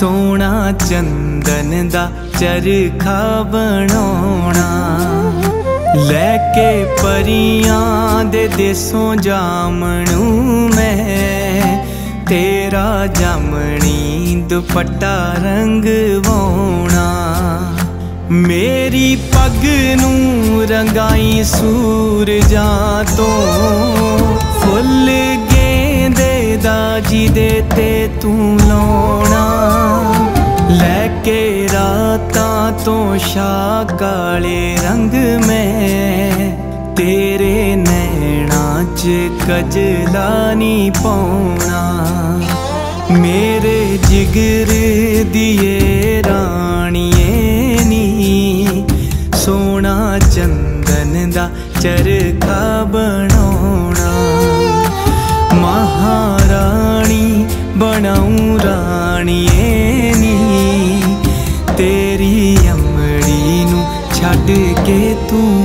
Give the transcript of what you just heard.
सोना चंदन दा चरखा बनाउणा, लैके परियां दे देसों जामनू मैं तेरा जामनी दुपट्टा रंगवाउणा। मेरी पग नूं रंगाई सूरजां तो फुल गेंदे दा जिदे ते तू लाउणा, लैके रातां तो शाह काले रंग में तेरे नैना च कजला नी पाउणा। मेरे जिगर दिए राणिए नी सोना चंदन दा चरखा बनाउणा, महारानी बनाऊं राणिए नी तेरी अमड़ी नूं छड्ड के तू